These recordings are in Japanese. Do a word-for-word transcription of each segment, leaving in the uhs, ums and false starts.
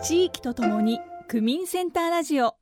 地域とともに区民センターラジオ。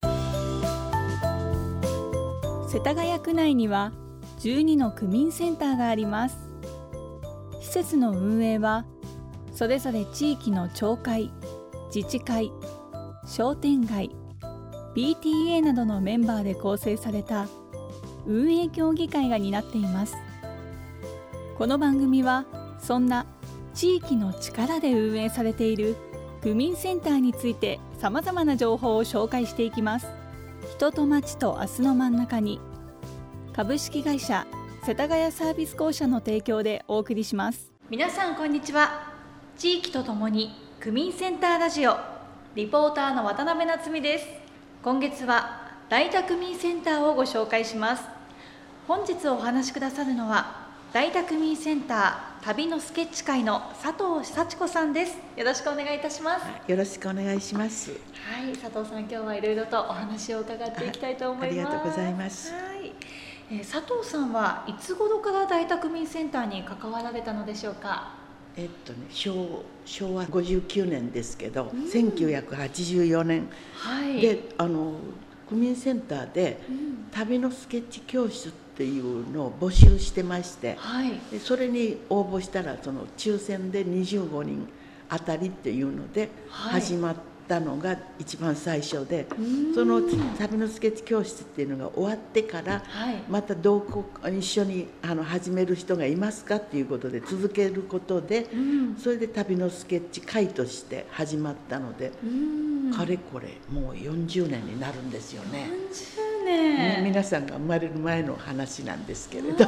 世田谷区内にはじゅうにの区民センターがあります。施設の運営はそれぞれ地域の町会、自治会、商店街、ピーティーエー などのメンバーで構成された運営協議会が担っています。この番組はそんな地域の力で運営されている区民センターについてさまざまな情報を紹介していきます。人と町と明日の真ん中に、株式会社世田谷サービス公社の提供でお送りします。皆さんこんにちは。地域とともに区民センターラジオ、リポーターの渡辺夏実です。今月は大田区民センターをご紹介します。本日お話しくださるのは大田区民センター旅のスケッチ会の佐藤幸子さんです。よろしくお願いいたします。 よろしくお願いします。 はい、佐藤さん、今日はいろいろとお話を伺っていきたいと思います。 ありがとうございます。 はい、えー、佐藤さんはいつ頃から大田区民センターに関わられたのでしょうか。 えっとね、昭, 昭和ごじゅうきゅうねんですけど、うん、せんきゅうひゃくはちじゅうよねん、はい、であの区民センターで、うん、旅のスケッチ教室っていうのを募集してまして、はい、でそれに応募したらその抽選でにじゅうごにん当たりっていうので始まったのが一番最初で、はい、その旅のスケッチ教室っていうのが終わってから、はい、また同行一緒にあの始める人がいますかっていうことで続けることで、うん、それで旅のスケッチ会として始まったので、うん、かれこれもうよんじゅうねんになるんですよね。 よんじゅうねん、 皆さんが生まれる前の話なんですけれど、 はい、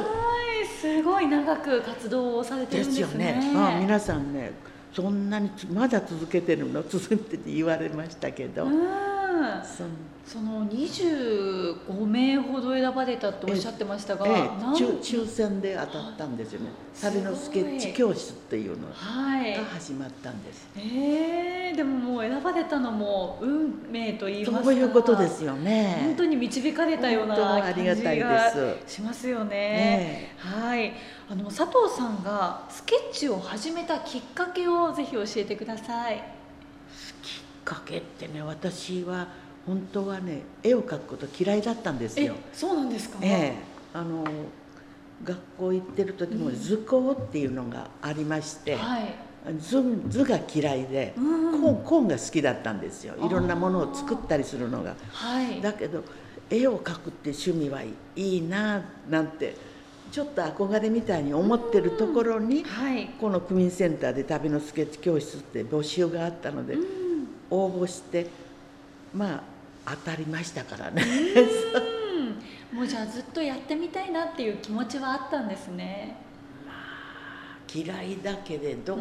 すごい長く活動をされてるんですね。 ですよね。まあ、皆さんね、そんなにまだ続けてるの続けてって言われましたけど、うん、 そ, そのにじゅうごめいほど選ばれたとおっしゃってましたが、ええ、 抽, 抽選で当たったんですよね。旅のスケッチ教室っていうのが始まったんです、 はい、えー、でももう選ばれたのも運命と言いますか、 そういうことですよね。 本当に導かれたような感じがしますよね。はい、あの佐藤さんがスケッチを始めたきっかけをぜひ教えてください。 きっかけってね、私は本当はね、絵を描くこと嫌いだったんですよ。 え、そうなんですか。 ええ、あの学校行ってる時も図工っていうのがありまして、うん、はい、図, 図が嫌いで、うん、コ, コーンが好きだったんですよ。いろんなものを作ったりするのが、はい、だけど絵を描くって趣味はいいななんてちょっと憧れみたいに思ってるところに、うん、はい、この区民センターで旅のスケッチ教室って募集があったので、うん、応募してまあ当たりましたからね。 もうじゃあずっとやってみたいなっていう気持ちはあったんですね。 まあ嫌いだけれど、うん、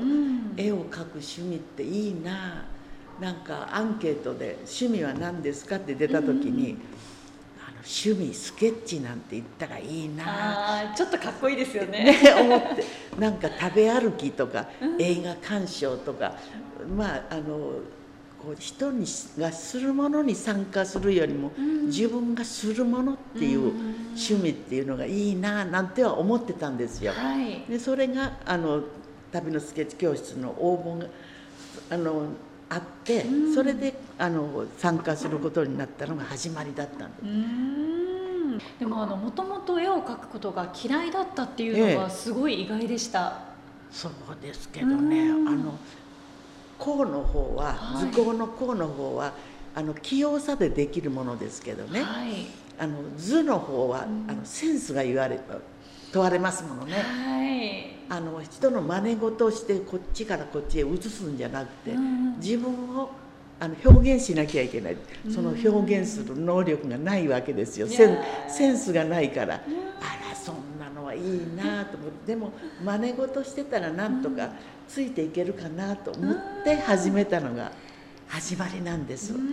絵を描く趣味っていいな。なんかアンケートで趣味は何ですかって出た時に、うん、あの趣味スケッチなんて言ったらいいな。 あ、ちょっとかっこいいですよね。 ね、思ってなんか食べ歩きとか、うん、映画鑑賞とか、まああのこう人にがするものに参加するよりも、うん、自分がするものっていう趣味っていうのがいいななんては思ってたんですよ、はい、でそれがあの旅のスケッチ教室の応募があのあって、うん、それであの参加することになったのが始まりだったんです。うーん、でもあのもともと絵を描くことが嫌いだったっていうのはすごい意外でした、ええ、 そうですけどね、あの工の方は、はい、図工の工の方はあの器用さでできるものですけどね、はい、あの図の方は、うん、あのセンスが言われ問われますものね、はい、あの人の真似事をしてこっちからこっちへ移すんじゃなくて、うん、自分をあの表現しなきゃいけない、その表現する能力がないわけですよ、うん、セン、センスがないから、うん、あらそんなのはいいなと思って、でも真似事してたらなんとかついていけるかなと思って始めたのが始まりなんです。 うん、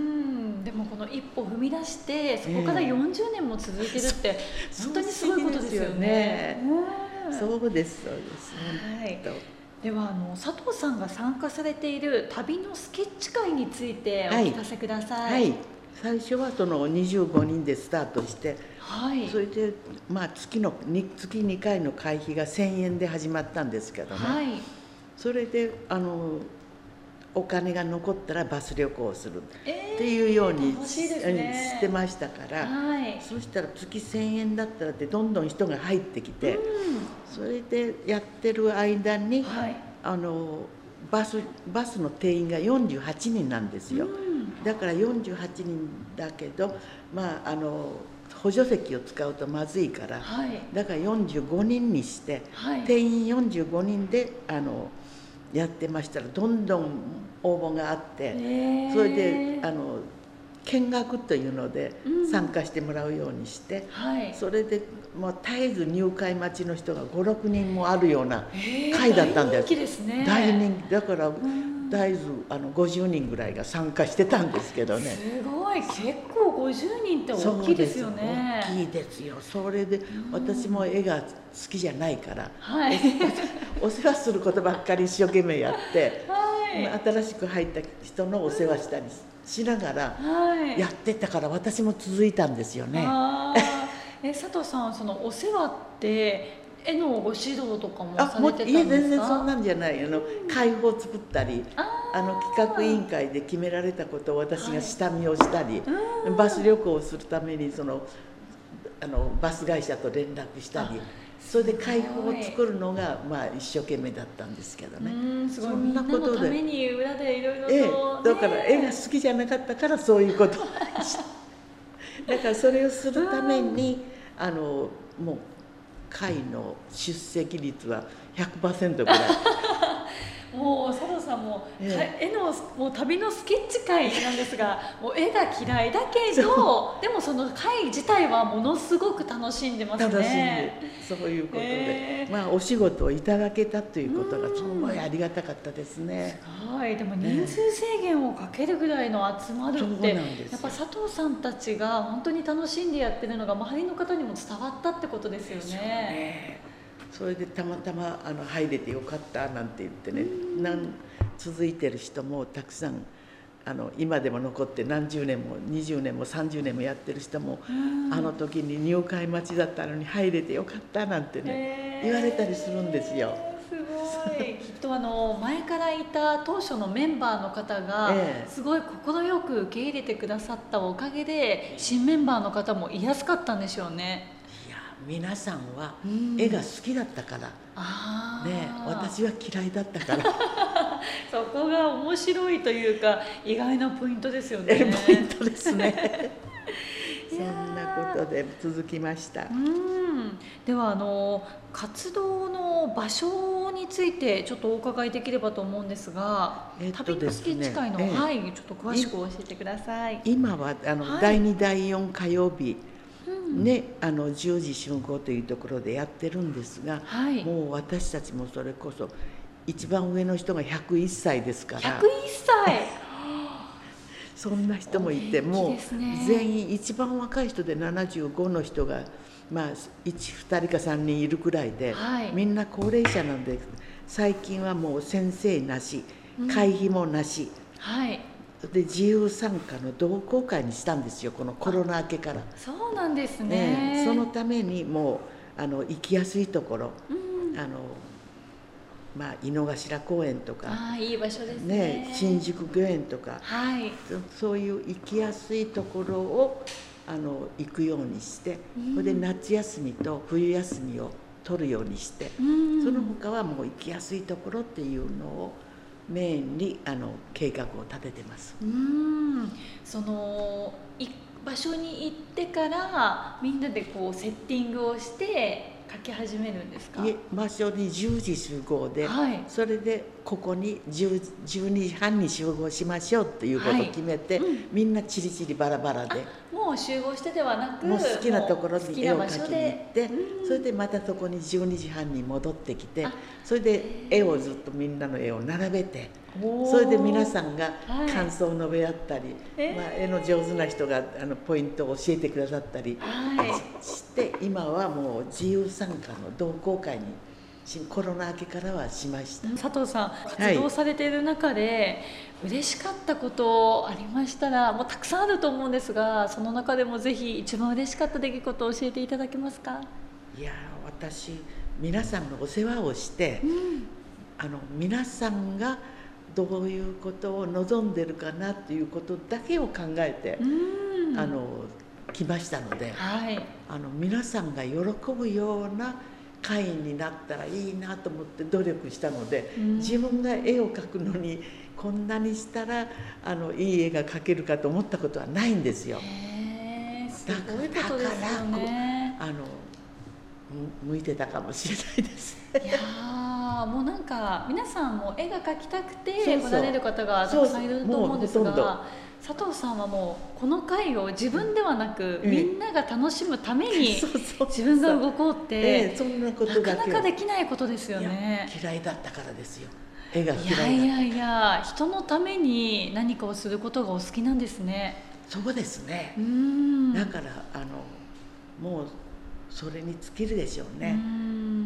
でもこの一歩踏み出してそこからよんじゅうねんも続いてるって、えー、本当にすごいことですよね。 そうですそうです、 はい、ではあの佐藤さんが参加されている旅のスケッチ会についてお聞かせください。はいはい、 最初はそのにじゅうごにんでスタートして、はい、それで、まあ、月の月にかいの会費がせんえんで始まったんですけどね、はい、それであのお金が残ったらバス旅行をするっていうように、 楽しいですね、 してましたから、 はい、 そしたら月せんえんだったらってどんどん人が入ってきて、 うん、 それでやってる間に、 はい、 あのバスバスの定員がよんじゅうはちにんなんですよ、うん、だからよんじゅうはちにんだけど、まあ、あの補助席を使うとまずいから、はい、だからよんじゅうごにんにして、はい、定員よんじゅうごにんであのやってましたらどんどん応募があって、それであの見学というので参加してもらうようにして、うん、はい、それでもう絶えず入会待ちの人がごろくにんもあるような会だったんです。 大人気ですね。 大人気だから、うん、だいぶあのごじゅうにんぐらいが参加してたんですけどね。 すごい、結構ごじゅうにんって大きいですよね。 大きいですよ。それで私も絵が好きじゃないから、はい、お世話することばっかり一生懸命やって、はい、新しく入った人のお世話したりしながらやってたから、私も続いたんですよね。 あえ佐藤さん、そのお世話って絵のご指導とかもされてたんですか？ いや、全然そんなんじゃない。あの会報を作ったり、あの企画委員会で決められたことを私が下見をしたり、はい、バス旅行をするためにそのあのバス会社と連絡したり、それで会報を作るのがまあ一生懸命だったんですけどね。 うん、すごい。そんなことで、みんなのために裏でいろいろと、 ええ、だから絵が好きじゃなかったからそういうことをだからそれをするためにあのもう会の出席率は ひゃくパーセント ぐらいもう佐藤さんも、ええ、絵のもう旅のスケッチ会なんですがもう絵が嫌いだけどでもその会自体はものすごく楽しんでますね。 楽しんで、そういうことで、えー、まあお仕事をいただけたということがすごいありがたかったですね。 はい、でも人数制限をかけるぐらいの集まるって、やっぱ佐藤さんたちが本当に楽しんでやってるのが周りの方にも伝わったってことですよね。 それでたまたまあの入れてよかったなんて言ってね、なん続いてる人もたくさんあの今でも残って何十年もにじゅうねんもさんじゅうねんもやってる人も、あの時に入会待ちだったのに入れてよかったなんてね、言われたりするんですよ。 すごい。きっとあの前からいた当初のメンバーの方がすごい快く受け入れてくださったおかげで新メンバーの方も居やすかったんでしょうね。 皆さんは絵が好きだったから、うん、ね、私は嫌いだったからそこが面白いというか意外なポイントですよね。 ポイントですねそんなことで続きました。うん、 ではあの活動の場所についてちょっとお伺いできればと思うんですが、えっとですね、旅のスケッチ会の、えー、はい、ちょっと詳しく教えてください。 今はあの、はい、だいにだいよん火曜日ね、あのじゅうじ集合というところでやってるんですが、はい、もう私たちもそれこそ一番上の人がひゃくいっさいですから。 ひゃくいっさいそんな人もいて、もう全員一番若い人でななじゅうごの人が、まあ、いち、ふたりかさんにんいるくらいで、はい、みんな高齢者なんで最近はもう先生なし会費もなし、うん、はい、で自由参加の同好会にしたんですよ、このコロナ明けから。 そうなんですね、 えー、そのためにもうあの行きやすいところ、うん、あのまあ、井の頭公園とか、 あ、いい場所ですね、 ね、新宿御苑とか、はい、そ, そういう行きやすいところをあの行くようにして、うん、それで夏休みと冬休みを取るようにして、うん、その他はもう行きやすいところっていうのをメインにあの計画を立ててます。 うーん、その場所に行ってからみんなでこうセッティングをして書き始めるんですか？ いえ、場所にじゅうじ集合で、はい、それでここにじゅう、じゅうにじはんに集合しましょうっていうことを決めて、はい、うん、みんなチリチリバラバラで、 もう集合してではなく、 もう好きなところに絵を描きに行って、それでまたそこにじゅうにじはんに戻ってきて、それで絵をずっとみんなの絵を並べて、それで皆さんが感想を述べ合ったり、はい、まあ、絵の上手な人があのポイントを教えてくださったりして、はい、今はもう自由参加の同好会にコロナ明けからはしました。 佐藤さん、活動されている中で、はい、嬉しかったことありましたら、もうたくさんあると思うんですが、その中でもぜひ一番嬉しかった出来事を教えていただけますか？ いや、私皆さんのお世話をして、うん、あの皆さんがどういうことを望んでるかなっていうことだけを考えてあの来ましたので、はい、あの皆さんが喜ぶような会員になったらいいなと思って努力したので、自分が絵を描くのにこんなにしたらあのいい絵が描けるかと思ったことはないんですよ。 へー、すごいことですよね。 だからあの向いてたかもしれないですいやもうなんか皆さんも絵が描きたくて来られる方がたくさんいると思うんですが、佐藤さんはもうこの会を自分ではなく、うん、みんなが楽しむために自分が動こうって、ええ、そんなことだけなかなかできないことですよね。 嫌いだったからですよ。絵が嫌いだった。 いやいやいや、人のために何かをすることがお好きなんですね。 そうですね。うん、だからあのもうそれに尽きるでしょうね。うん、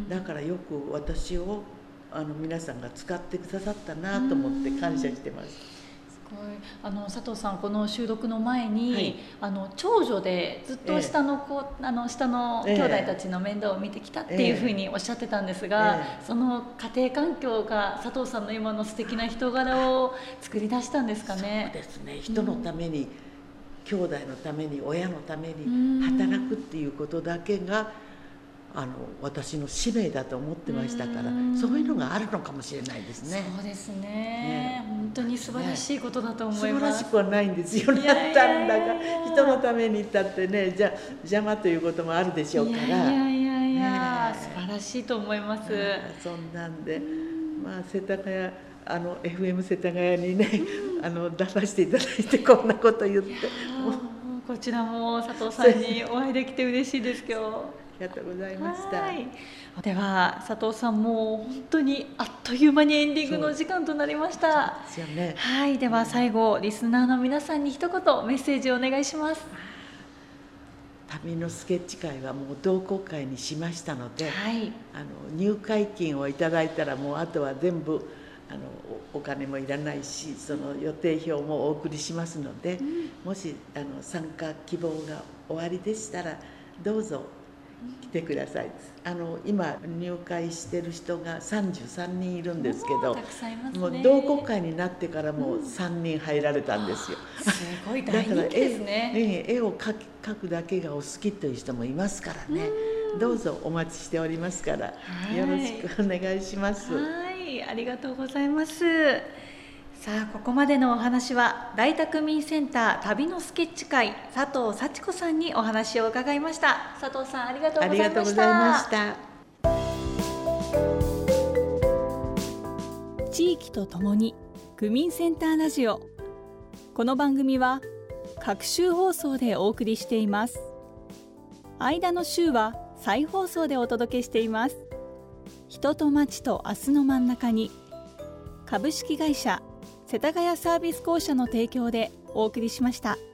だからよく私をあの皆さんが使ってくださったなと思って感謝してます。 あの佐藤さん、この収録の前に、はい、あの長女でずっと下の子、えー、あの下の兄弟たちの面倒を見てきたっていうふうにおっしゃってたんですが、えー、その家庭環境が佐藤さんの今の素敵な人柄を作り出したんですかね。 そうですね。人のために、うん、兄弟のために、親のために働くっていうことだけがあの私の使命だと思ってましたから、そういうのがあるのかもしれないですね。 そうですね。ね、本当に素晴らしいことだと思います。 素晴らしくはないんですよ。なったんだが、人のためにだってね、じゃ邪魔ということもあるでしょうから。いやいやいやいや、ね、素晴らしいと思います。 そんなんで、まあ世田谷あの エフエム 世田谷にね、あの出させていただいてこんなこと言って、 こちらも佐藤さんにお会いできて嬉しいです今日。 ありがとうございました。 では佐藤さん、もう本当にあっという間にエンディングの時間となりました。 そうですよね。 はい、では最後リスナーの皆さんに一言メッセージをお願いします。 旅のスケッチ会はもう同好会にしましたので、はい、あの入会金をいただいたらもうあとは全部あの お, お金もいらないし、その予定表もお送りしますので、うん、もしあの参加希望がおありでしたらどうぞ来てください。あの今入会してる人がさんじゅうさんにんいるんですけど、 たくさんいますね。 もう同好会になってからもうさんにん入られたんですよ。 うん、すごい大人気ですね。 絵, 絵を描き描くだけがお好きという人もいますからね。どうぞお待ちしておりますから、よろしくお願いします。 はい、ありがとうございます。さあ、ここまでのお話は大田区民センター旅のスケッチ会佐藤幸子さんにお話を伺いました。佐藤さん、ありがとうございました。ありがとうございました。 地域とともに区民センターラジオ。この番組は各週放送でお送りしています。間の週は再放送でお届けしています。人と街と明日の真ん中に、株式会社世田谷サービス公社の提供でお送りしました。